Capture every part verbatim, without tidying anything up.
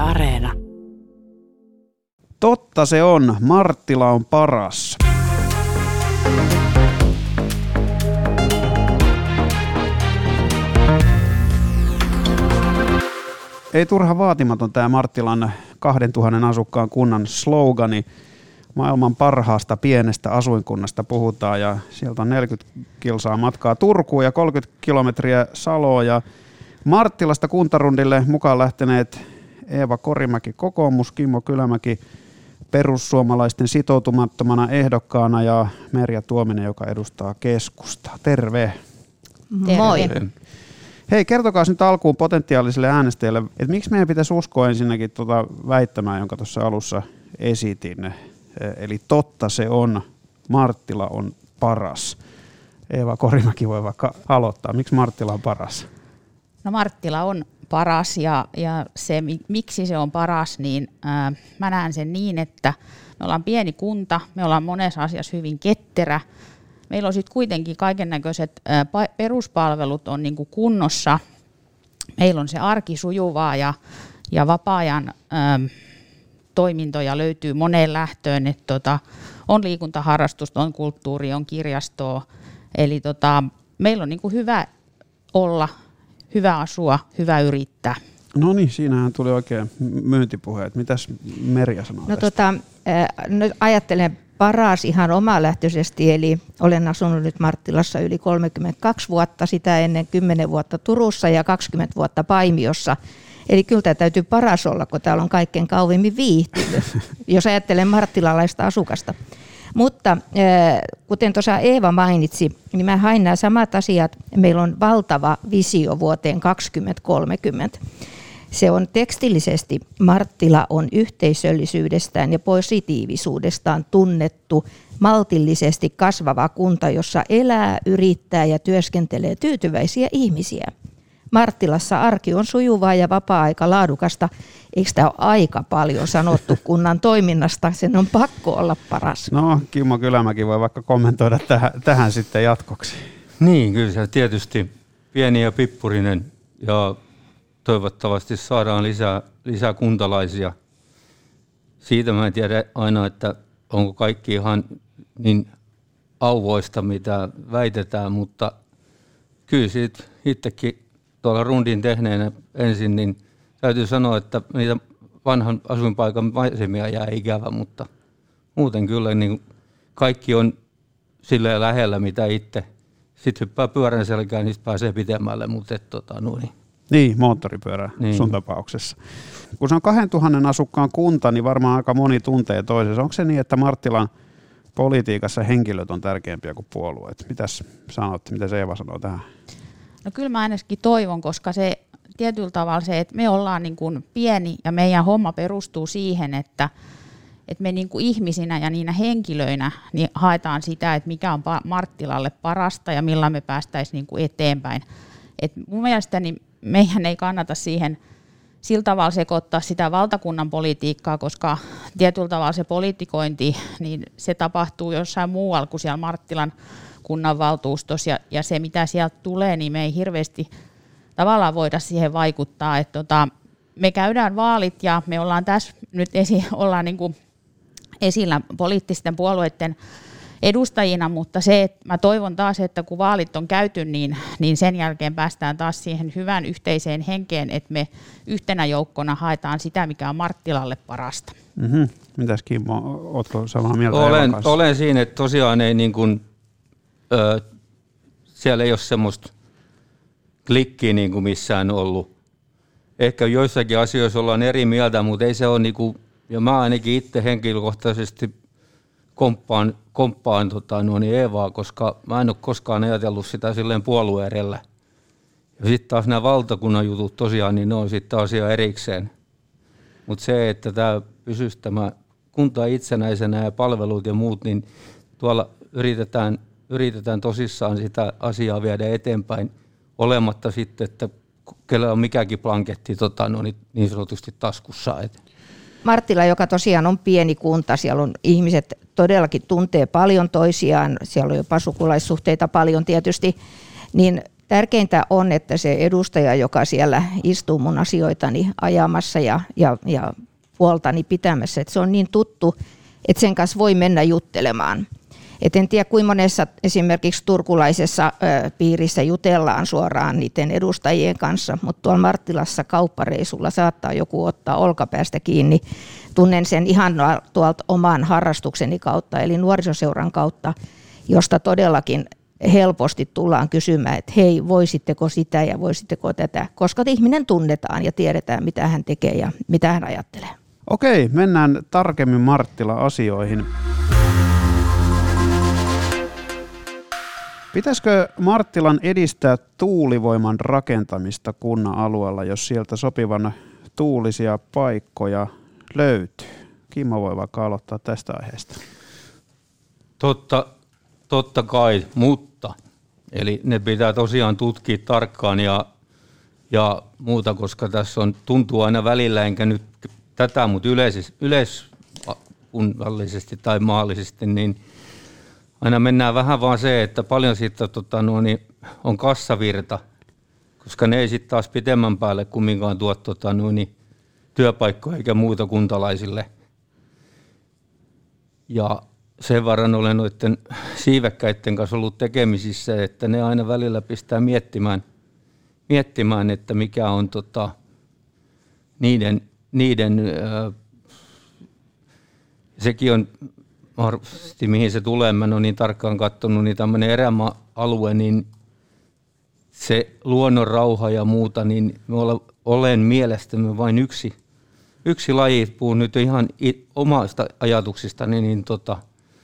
Areena. Totta se on, Marttila on paras. Ei turha vaatimaton tämä Marttilan kahdentuhannen asukkaan kunnan slogani. Maailman parhaasta pienestä asuinkunnasta puhutaan ja sieltä on neljäkymmentä kilsaa matkaa Turkuun ja kolmekymmentä kilometriä Saloon. Ja Marttilasta kuntarundille mukaan lähteneet Eeva Korimäki kokoomus, Kimmo Kylämäki perussuomalaisten sitoutumattomana ehdokkaana ja Merja Tuominen, joka edustaa keskustaa. Terve. Moi. Hei, kertokaa nyt alkuun potentiaalisille äänestäjille, että miksi meidän pitäisi uskoa ensinnäkin tuota väittämää, jonka tuossa alussa esitin. Eli totta se on, Marttila on paras. Eeva Korimäki voi vaikka aloittaa. Miksi Marttila on paras? No Marttila on paras ja, ja se, miksi se on paras, niin ää, mä näen sen niin, että me ollaan pieni kunta, me ollaan monessa asiassa hyvin ketterä. Meillä on sitten kuitenkin kaikennäköiset ää, peruspalvelut on niinku kunnossa. Meillä on se arki sujuvaa ja, ja vapaa-ajan ää, toimintoja löytyy moneen lähtöön. Et tota, on liikuntaharrastusta, on kulttuuri, on kirjastoa. Eli tota, meillä on niinku hyvä olla, hyvä asua, hyvä yrittää. No niin, siinähän tuli oikein myyntipuheet. Mitäs Merja sanoo No tästä? tota, äh, nyt ajattelen paras ihan omalähtöisesti, eli olen asunut nyt Marttilassa yli kolmekymmentäkaksi vuotta, sitä ennen kymmenen vuotta Turussa ja kaksikymmentä vuotta Paimiossa. Eli kyllä tämä täytyy paras olla, kun täällä on kaikkein kauimmin viihtynyt, jos ajattelen marttilalaista asukasta. Mutta kuten tuossa Eeva mainitsi, niin mä hain nämä samat asiat. Meillä on valtava visio vuoteen kaksituhattakolmekymmentä. Se on tekstillisesti, Marttila on yhteisöllisyydestään ja positiivisuudestaan tunnettu, maltillisesti kasvava kunta, jossa elää, yrittää ja työskentelee tyytyväisiä ihmisiä. Marttilassa arki on sujuvaa ja vapaa-aika laadukasta. Eikö tämä ole aika paljon sanottu kunnan toiminnasta? Sen on pakko olla paras. No, Kimmo Kylämäki voi vaikka kommentoida tähän, tähän sitten jatkoksi. Niin, kyllä se tietysti pieni ja pippurinen ja toivottavasti saadaan lisää, lisää kuntalaisia. Siitä mä en tiedä aina, että onko kaikki ihan niin auvoista, mitä väitetään, mutta kyllä siitä itsekin tuolla rundin tehneenä ensin, niin täytyy sanoa, että niitä vanhan asuinpaikan maisemia jää ikävä, mutta muuten kyllä niin kaikki on silleen lähellä, mitä itse. Sitten hyppää pyörän selkään, niin pääsee pitemmälle, mutta et, tota, noin. Niin, moottoripyörä niin. Sun tapauksessa. Kun se on kahdentuhannen asukkaan kunta, niin varmaan aika moni tuntee toisensa. Onko se niin, että Marttilan politiikassa henkilöt on tärkeämpiä kuin puolueet? Mitäs sanot, mitä se Eeva sanoo tähän? No kyllä mä ainakin toivon, koska se tietyllä tavalla se, että me ollaan niin kuin pieni ja meidän homma perustuu siihen, että, että me niin kuin ihmisinä ja niinä henkilöinä niin haetaan sitä, että mikä on Marttilalle parasta ja millä me päästäisiin niin kuin eteenpäin. Et mun mielestäni meidän ei kannata siihen sillä tavalla sekoittaa sitä valtakunnan politiikkaa, koska tietyllä tavalla se politikointi, niin se tapahtuu jossain muualla kuin siellä Marttilan kunnanvaltuustossa ja, ja se mitä sieltä tulee, niin me ei hirveästi tavallaan voida siihen vaikuttaa. Et tota, me käydään vaalit ja me ollaan tässä nyt esi, ollaan niin kuin esillä poliittisten puolueiden edustajina, mutta se, että mä toivon taas, että kun vaalit on käyty, niin, niin sen jälkeen päästään taas siihen hyvään yhteiseen henkeen, että me yhtenä joukkona haetaan sitä, mikä on Marttilalle parasta. Mm-hmm. Mitäs Kimmo, ootko samaa mieltä? Olen, olen siinä, että tosiaan ei niin kuin, ö, siellä ei ole semmoista klikkiä niin kuin missään ollut. Ehkä joissakin asioissa ollaan eri mieltä, mutta ei se ole, niin kuin, ja mä ainakin itse henkilökohtaisesti komppaan, komppaan tota, no niin Eevaa, koska mä en ole koskaan ajatellut sitä silleen puolue edellä. Ja sitten taas nämä valtakunnan jutut tosiaan, niin ne on sitten asia erikseen. Mutta se, että tämä pysyisi tämä kunta itsenäisenä ja palvelut ja muut, niin tuolla yritetään, yritetään tosissaan sitä asiaa viedä eteenpäin olematta sitten, että kellä on mikäkin blanketti tota, no niin, niin sanotusti taskussa. Et. Marttila, joka tosiaan on pieni kunta, siellä on ihmiset todellakin tuntee paljon toisiaan, siellä on jopa sukulaissuhteita paljon tietysti, niin Tärkeintä on, että se edustaja, joka siellä istuu mun asioitani ajamassa ja, ja, ja puoltani pitämässä, että se on niin tuttu, että sen kanssa voi mennä juttelemaan. Et en tiedä, kuinka monessa esimerkiksi turkulaisessa ö, piirissä jutellaan suoraan niiden edustajien kanssa, mutta tuolla Marttilassa kauppareisulla saattaa joku ottaa olkapäästä kiinni. Tunnen sen ihan tuolta oman harrastukseni kautta, eli nuorisoseuran kautta, josta todellakin helposti tullaan kysymään, että hei, voisitteko sitä ja voisitteko tätä, koska ihminen tunnetaan ja tiedetään, mitä hän tekee ja mitä hän ajattelee. Okei, mennään tarkemmin Marttila-asioihin. Pitäisikö Marttilan edistää tuulivoiman rakentamista kunnan alueella, jos sieltä sopivan tuulisia paikkoja löytyy? Kimmo voi vaikka aloittaa tästä aiheesta. Totta, totta kai, mutta eli ne pitää tosiaan tutkia tarkkaan ja, ja muuta, koska tässä on, tuntuu aina välillä, enkä nyt tätä, mutta yleiskunnallisesti tai maallisesti, niin aina mennään vähän vaan se, että paljon siitä tota, no, niin on kassavirta, koska ne ei sitten taas pitemmän päälle kumminkaan tuo tota, no, niin työpaikkoja eikä muuta kuntalaisille. Ja sen verran olen noiden siivekkäiden kanssa ollut tekemisissä, että ne aina välillä pistää miettimään, miettimään että mikä on tota, niiden, niiden ö, sekin on mahdollisesti mihin se tulee, mä en ole niin tarkkaan katsonut, niin tämmöinen erämaa-alue, niin se luonnon rauha ja muuta, niin me olen mielestämme vain yksi, yksi laji, puhun nyt ihan omasta ajatuksistani, niin, niin tota,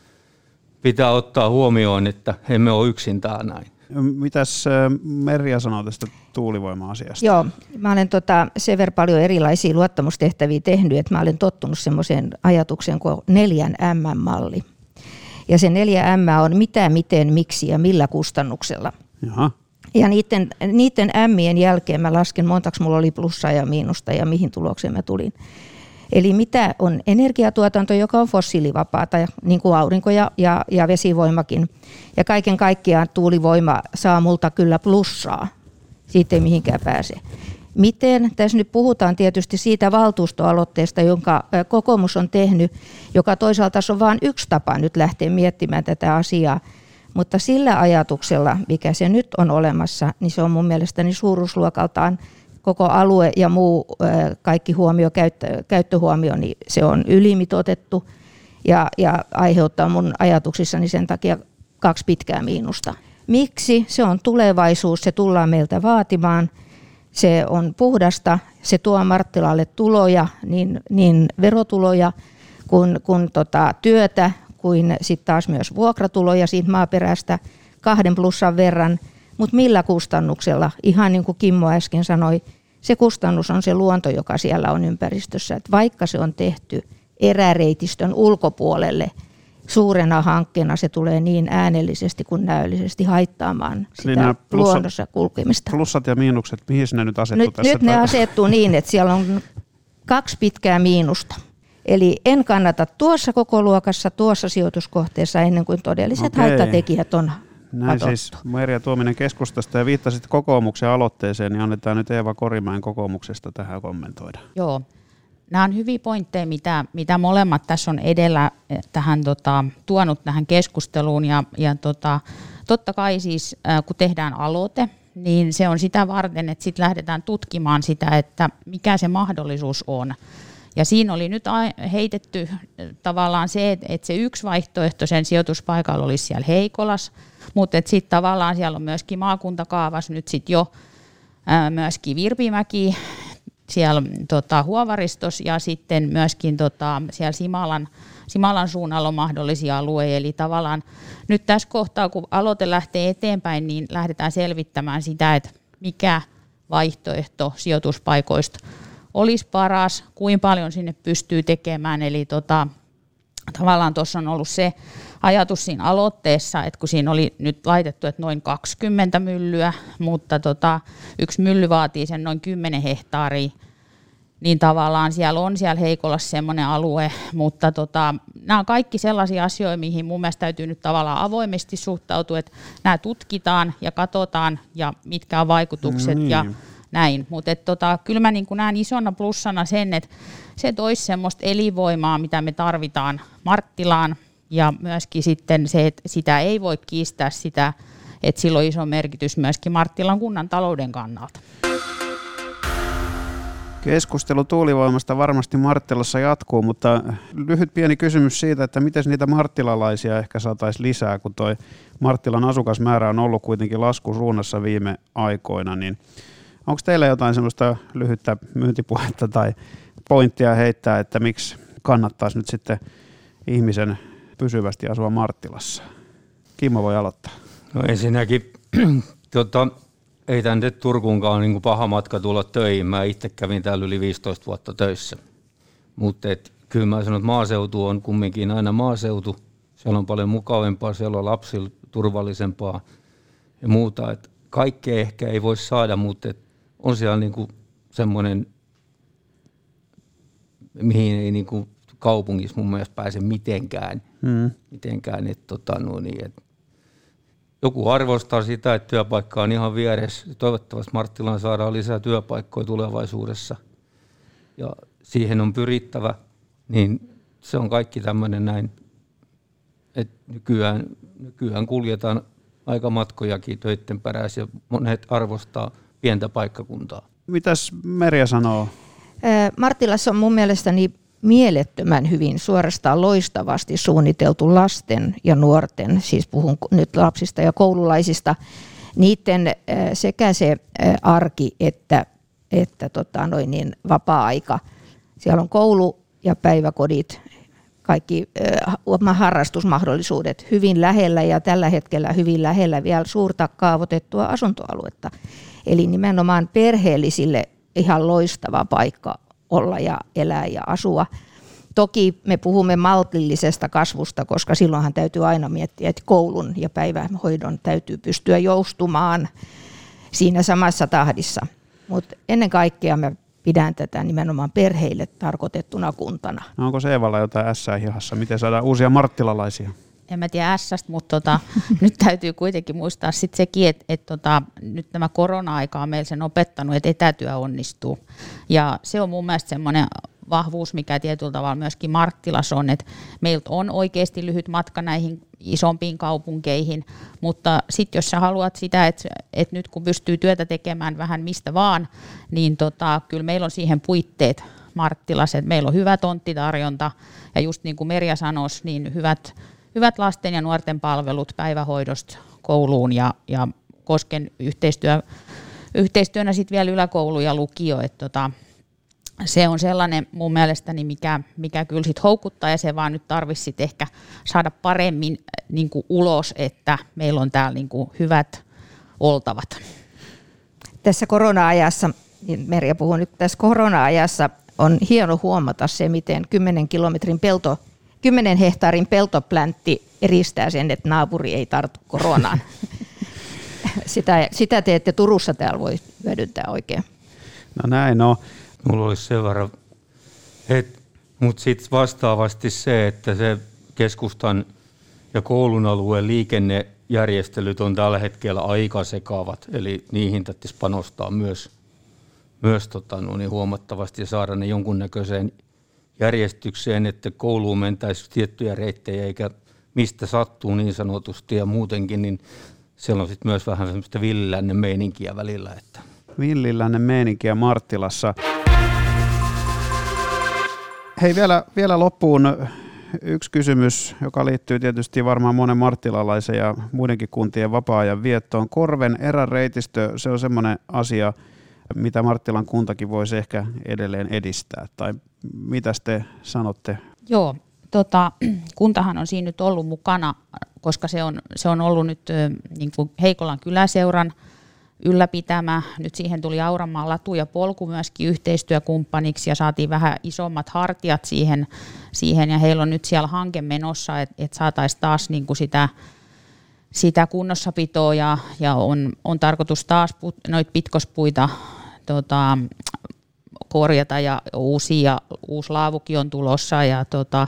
pitää ottaa huomioon, että emme ole yksin täällä näin. Mitäs Merja sanoo tästä tuulivoima-asiasta? Joo, mä olen tota, sen verran paljon erilaisia luottamustehtäviä tehnyt, että mä olen tottunut semmoiseen ajatukseen kuin neljän M-malli. Ja se neljä M on mitä, miten, miksi ja millä kustannuksella. Jaha. Ja niiden, niiden Mien jälkeen mä lasken, montaks mulla oli plussaa ja miinusta ja mihin tulokseen mä tulin. Eli mitä on energiatuotanto, joka on fossiilivapaata, niin kuin aurinko ja, ja, ja vesivoimakin. Ja kaiken kaikkiaan tuulivoima saa multa kyllä plussaa. Siitä ei mihinkään pääse. Miten? Tässä nyt puhutaan tietysti siitä valtuustoaloitteesta, jonka kokoomus on tehnyt, joka toisaalta on vain yksi tapa nyt lähteä miettimään tätä asiaa. Mutta sillä ajatuksella, mikä se nyt on olemassa, niin se on mun mielestäni suuruusluokaltaan koko alue ja muu kaikki huomio, käyttö, käyttöhuomio, niin se on ylimitoitettu ja, ja aiheuttaa mun ajatuksissani sen takia kaksi pitkää miinusta. Miksi? Se on tulevaisuus, se tullaan meiltä vaatimaan, se on puhdasta, se tuo Marttilalle tuloja, niin, niin verotuloja kuin, kuin tota, työtä, kuin sitten taas myös vuokratuloja siitä maaperästä kahden plussan verran. Mutta millä kustannuksella? Ihan niin kuin Kimmo äsken sanoi, se kustannus on se luonto, joka siellä on ympäristössä. Et vaikka se on tehty eräreitistön ulkopuolelle suurena hankkeena, se tulee niin äänellisesti kuin näöllisesti haittaamaan sitä plussat, luonnossa kulkemista. Plussat ja miinukset, mihin ne nyt asettuu nyt, tässä? Nyt ne asettuu niin, että siellä on kaksi pitkää miinusta. Eli en kannata tuossa koko luokassa, tuossa sijoituskohteessa ennen kuin todelliset Okei. haittatekijät on Näin katottu. siis Merja Tuominen keskustasta ja viittasit kokoomuksen aloitteeseen, niin annetaan nyt Eeva Korimäen kokoomuksesta tähän kommentoida. Joo, nämä on hyviä pointteja, mitä, mitä molemmat tässä on edellä tähän, tota, tuonut tähän keskusteluun. Ja, ja tota, totta kai siis äh, kun tehdään aloite, niin se on sitä varten, että sitten lähdetään tutkimaan sitä, että mikä se mahdollisuus on. Ja siinä oli nyt heitetty tavallaan se, että se yksi vaihtoehto sen sijoituspaikalla olisi siellä Heikolas, mutta sitten tavallaan siellä on myöskin maakuntakaavas nyt sitten jo ää, myöskin Virpimäki siellä tota, Huovaristos ja sitten myöskin tota, siellä Simalan, Simalan suunnalla on mahdollisia alueita. Eli tavallaan nyt tässä kohtaa, kun aloite lähtee eteenpäin, niin lähdetään selvittämään sitä, että mikä vaihtoehto sijoituspaikoista olisi paras, kuinka paljon sinne pystyy tekemään. Eli tota, tavallaan tuossa on ollut se ajatus siinä aloitteessa, että kun siinä oli nyt laitettu, että noin kaksikymmentä myllyä, mutta tota, yksi mylly vaatii sen noin kymmenen hehtaaria, niin tavallaan siellä on siellä Heikolassa semmoinen alue, mutta tota, nämä on kaikki sellaisia asioita, mihin mun mielestä täytyy nyt tavallaan avoimesti suhtautua, että nämä tutkitaan ja katsotaan ja mitkä on vaikutukset no niin. ja näin, mutta tota, kyllä mä niin näen isona plussana sen, että se toisi semmoista elinvoimaa, mitä me tarvitaan Marttilaan ja myöskin sitten se, että sitä ei voi kiistää sitä, että sillä on iso merkitys myöskin Marttilan kunnan talouden kannalta. Keskustelu tuulivoimasta varmasti Marttilassa jatkuu, mutta lyhyt pieni kysymys siitä, että miten niitä marttilalaisia ehkä saataisiin lisää, kun toi Marttilan asukasmäärä on ollut kuitenkin laskusuunnassa viime aikoina, niin onko teillä jotain semmoista lyhyttä myyntipuhetta tai pointtia heittää, että miksi kannattaisi nyt sitten ihmisen pysyvästi asua Marttilassa? Kimmo voi aloittaa. No ensinnäkin tota, ei tänne Turkuunkaan niin kuin paha matka tulla töihin. Mä itse kävin täällä yli viisitoista vuotta töissä. Mutta kyllä mä sanon, että maaseutu on kumminkin aina maaseutu. Siellä on paljon mukavampaa, siellä on lapsilla turvallisempaa ja muuta. Et kaikkea ehkä ei voi saada, mutta et on siellä niin kuin semmoinen, mihin ei niin kuin kaupungissa mun mielestä pääse mitenkään. Hmm. mitenkään et, tota, no niin, et joku arvostaa sitä, että työpaikka on ihan vieressä. Toivottavasti Marttilaan saadaan lisää työpaikkoja tulevaisuudessa ja siihen on pyrittävä. Niin se on kaikki tämmöinen näin, että nykyään, nykyään kuljetaan aika matkojakin töitten perässä ja monet arvostaa pientä paikkakuntaa. Mitäs Merja sanoo? Marttilassa on mun mielestäni mielettömän hyvin, suorastaan loistavasti suunniteltu lasten ja nuorten, siis puhun nyt lapsista ja koululaisista, niiden sekä se arki että, että tota noin niin, vapaa-aika. Siellä on koulu ja päiväkodit, kaikki äh, harrastusmahdollisuudet hyvin lähellä ja tällä hetkellä hyvin lähellä vielä suurta kaavoitettua asuntoaluetta. Eli nimenomaan perheellisille ihan loistava paikka olla ja elää ja asua. Toki me puhumme maltillisesta kasvusta, koska silloinhan täytyy aina miettiä, että koulun ja päivähoidon täytyy pystyä joustumaan siinä samassa tahdissa. Mutta ennen kaikkea mä pidän tätä nimenomaan perheille tarkoitettuna kuntana. No onko se Eevalla jotain ässää hihassa? Miten saadaan uusia marttilalaisia? En mä tiedä ässästä, mutta tota, nyt täytyy kuitenkin muistaa sit sekin, että et tota, nyt tämä korona-aika on meillä sen opettanut, että etätyö onnistuu. Ja se on mun mielestä semmoinen vahvuus, mikä tietyllä tavalla myöskin Marttilassa on, että meiltä on oikeasti lyhyt matka näihin isompiin kaupunkeihin, mutta sitten jos sä haluat sitä, että et nyt kun pystyy työtä tekemään vähän mistä vaan, niin tota, kyllä meillä on siihen puitteet Marttilassa, että meillä on hyvä tonttitarjonta ja just niin kuin Merja sanoisi, niin hyvät Hyvät lasten ja nuorten palvelut päivähoidosta kouluun ja, ja Kosken yhteistyö, yhteistyönä sitten vielä yläkoulu ja lukio. Et tota, se on sellainen mun mielestäni, mikä, mikä kyllä sit houkuttaa ja se vaan nyt tarvitsisi sit ehkä saada paremmin niin kuin ulos, että meillä on täällä niin kuin hyvät oltavat. Tässä korona-ajassa, niin Merja puhuu nyt tässä korona-ajassa, on hieno huomata se, miten kymmenen kilometrin pelto Kymmenen hehtaarin peltopläntti eristää sen, että naapuri ei tartu koronaan. Sitä, sitä te ette Turussa täällä voi hyödyntää oikein. No näin, no. Mulla olisi sen verran, mutta sitten vastaavasti se, että se keskustan ja koulun alueen liikennejärjestelyt on tällä hetkellä aika sekaavat, eli niihin täytyisi panostaa myös, myös tota, no niin huomattavasti ja saada ne jonkunnäköiseen järjestykseen, että kouluun mentäisiin tiettyjä reittejä eikä mistä sattuu niin sanotusti ja muutenkin, niin siellä on sitten myös vähän semmoista villilännen meininkiä välillä. Että. Villilännen meininkiä Marttilassa. Hei vielä, vielä loppuun yksi kysymys, joka liittyy tietysti varmaan monen marttilalaisen ja muidenkin kuntien vapaa-ajan viettoon. Korven eräreitistö, se on semmoinen asia, mitä Marttilan kuntakin voisi ehkä edelleen edistää, tai mitä te sanotte? Joo, tota, kuntahan on siinä nyt ollut mukana, koska se on, se on ollut nyt niin kuin Heikolan kyläseuran ylläpitämä. Nyt siihen tuli Auramaan latu ja polku myöskin yhteistyökumppaniksi ja saatiin vähän isommat hartiat siihen, siihen ja heillä on nyt siellä hanke menossa, että et saataisiin taas niin kuin sitä, sitä kunnossapitoa ja, ja on, on tarkoitus taas put, noita pitkospuita tota, korjata ja uusia, uusi laavukin on tulossa. Ja tota,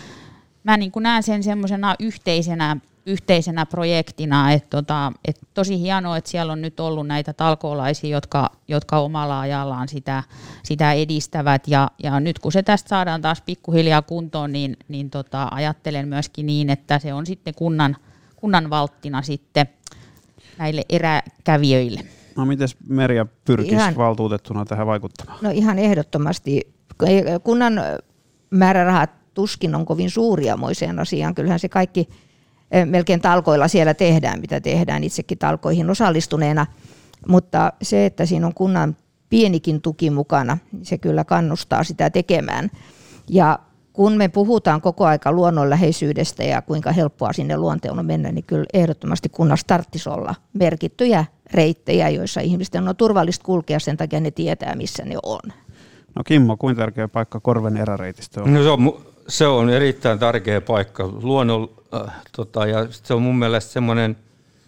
mä niin kuin näen sen semmoisena yhteisenä, yhteisenä projektina, että tota, et tosi hienoa, että siellä on nyt ollut näitä talkoolaisia, jotka, jotka omalla ajallaan sitä, sitä edistävät. Ja, ja nyt kun se tästä saadaan taas pikkuhiljaa kuntoon, niin, niin tota, ajattelen myöskin niin, että se on sitten kunnan, kunnan valttina sitten näille eräkävijöille. No mites Merja pyrkisi Ihan, valtuutettuna tähän vaikuttamaan? No ihan ehdottomasti. Kunnan määrärahat tuskin on kovin suuria moiseen asiaan. Kyllähän se kaikki melkein talkoilla siellä tehdään, mitä tehdään itsekin talkoihin osallistuneena. Mutta se, että siinä on kunnan pienikin tuki mukana, se kyllä kannustaa sitä tekemään. Ja kun me puhutaan koko aika luonnonläheisyydestä ja kuinka helppoa sinne luontoon on mennä, niin kyllä ehdottomasti kunnassa tarvitsisi olla merkittyjä reittejä, joissa ihmisten on turvallista kulkea, sen takia ne tietää, missä ne on. No Kimmo, kuinka tärkeä paikka Korven eräreitistö on? No se on, se on erittäin tärkeä paikka. Luonnon, äh, tota, ja se on mun mielestä semmoinen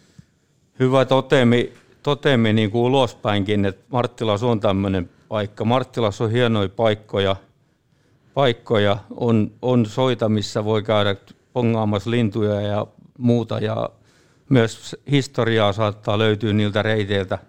hyvä totemi, totemi niin kuin ulospäinkin, että Marttilas on tämmöinen paikka. Marttilas on hienoja paikkoja. Paikkoja on, on soita, missä voi käydä pongaamassa lintuja ja muuta, ja myös historiaa saattaa löytyä niiltä reiteiltä,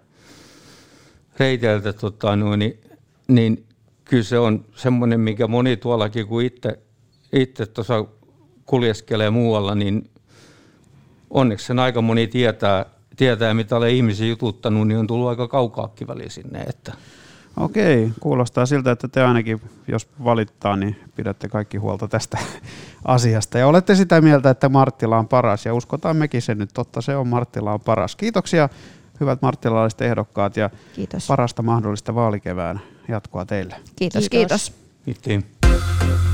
reiteiltä tota, no, niin, niin kyllä se on semmoinen, mikä moni tuollakin, kun itse, itse tuossa kuljeskelee muualla, niin onneksi sen aika moni tietää, tietää mitä olen ihmisiä jututtanut, niin on tullut aika kaukaakin väliin sinne. Että. Okei, kuulostaa siltä, että te ainakin, jos valittaa, niin pidätte kaikki huolta tästä asiasta. Ja olette sitä mieltä, että Marttila on paras, ja uskotaan mekin sen nyt, totta se on, Marttila on paras. Kiitoksia hyvät marttilalaiset ehdokkaat, ja kiitos. Parasta mahdollista vaalikevään jatkoa teille. Kiitos, kiitos. kiitos.